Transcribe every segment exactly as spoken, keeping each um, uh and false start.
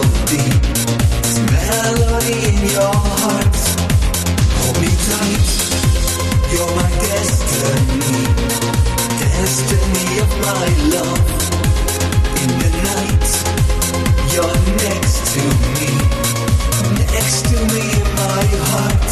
melody, this melody in your heart. Hold me tight, you're my destiny, destiny of my love. In the night, you're next to me, next to me in my heart.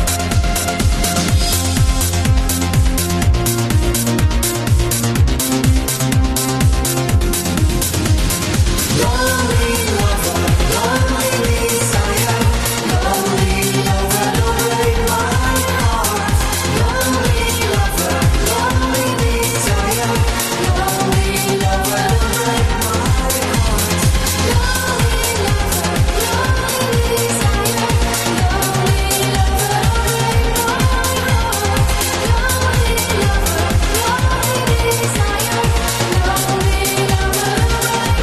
Lonely lover, lonely desire, lonely lover, don't break my heart. Lonely lover, lonely desire, lonely lover, don't break my heart. Lonely lover, lonely desire, lonely lover, don't break my heart. Lonely lover, lonely desire, lonely lover, don't break my heart.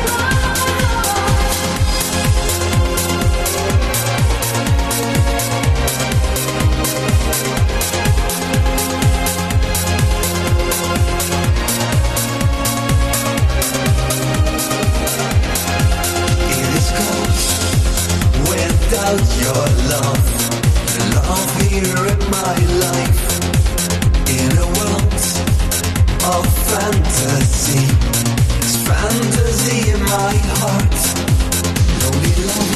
It is cold without your love, love here in my life. In a world of fantasy, it's fantasy in my heart. Lonely lover.